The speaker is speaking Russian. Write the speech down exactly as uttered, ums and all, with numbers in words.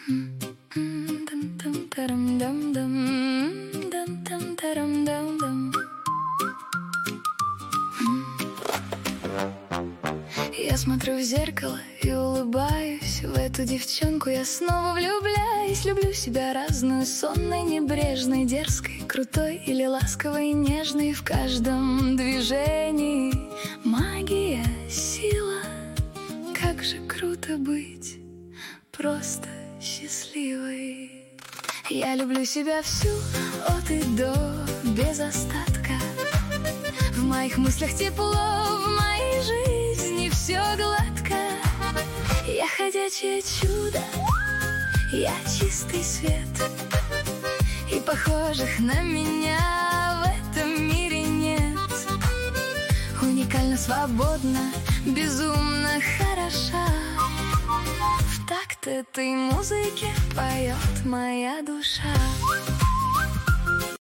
Я смотрю в зеркало и улыбаюсь. В эту девчонку я снова влюбляюсь. Люблю себя разную, сонной, небрежной, дерзкой, крутой или ласковой, нежной. В каждом движении магия, сила. Как же круто быть просто счастливой. Я люблю себя всю, от и до, без остатка. В моих мыслях тепло, в моей жизни все гладко. Я ходячее чудо, я чистый свет. И похожих на меня в этом мире нет. Уникально, свободна, безумно хороша. В такт этой музыки поет моя душа.